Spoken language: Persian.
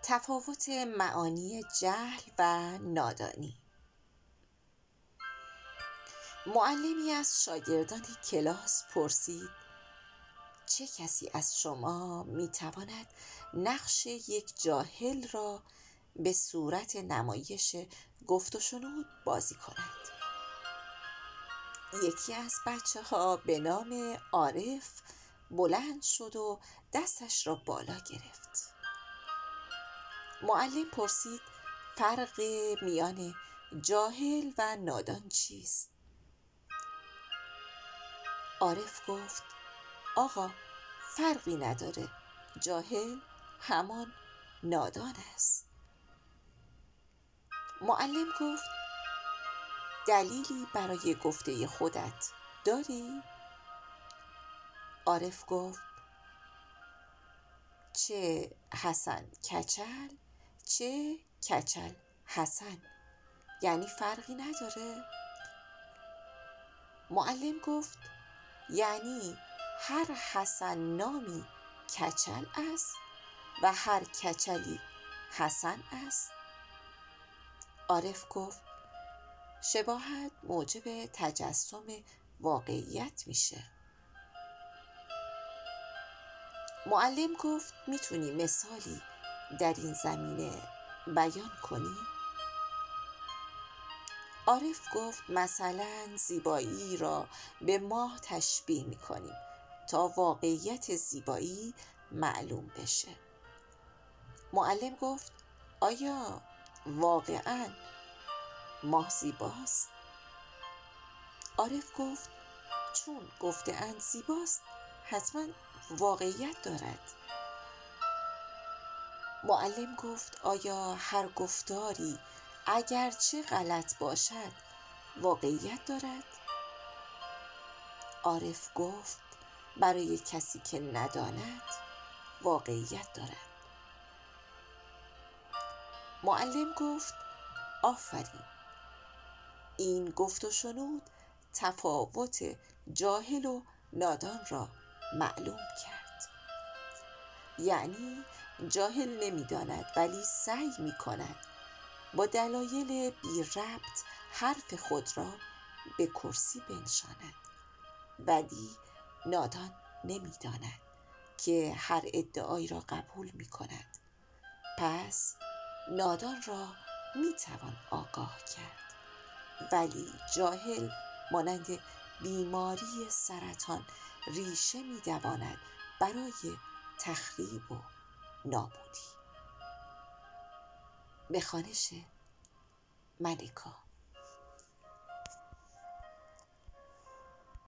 تفاوت معانی جهل و نادانی. معلمی از شاگردان کلاس پرسید: چه کسی از شما میتواند نقش یک جاهل را به صورت نمایش گفت و شنود بازی کند؟ یکی از بچه ها به نام عارف بلند شد و دستش را بالا گرفت. معلم پرسید: فرق میان جاهل و نادان چیست؟ عارف گفت: آقا، فرقی نداره، جاهل همان نادان است. معلم گفت: دلیلی برای گفته خودت داری؟ عارف گفت: چه حسن کچل، چه کچل حسن، یعنی فرقی نداره؟ معلم گفت: یعنی هر حسن نامی کچل است و هر کچلی حسن است؟ عارف گفت: شباهت موجب تجسم واقعیت میشه. معلم گفت: میتونی مثالی در این زمینه بیان کنی؟ عارف گفت: مثلا زیبایی را به ماه تشبیه میکنیم تا واقعیت زیبایی معلوم بشه. معلم گفت: آیا واقعاً ماه زیباست؟ عارف گفت: چون گفته اند زیباست حتما واقعیت دارد. معلم گفت: آیا هر گفتاری اگرچه غلط باشد واقعیت دارد؟ عارف گفت: برای کسی که نداند واقعیت دارد. معلم گفت: آفرین، این گفت و شنود تفاوت جاهل و نادان را معلوم کرد. یعنی جاهل نمیداند ولی سعی میکند با دلایل بی ربط حرف خود را به کرسی بنشاند، ولی نادان نمیداند که هر ادعایی را قبول میکند. پس نادان را میتوان آگاه کرد، ولی جاهل مانند بیماری سرطان ریشه میدواند برای تخریب و نابودی. به خوانش ملکا.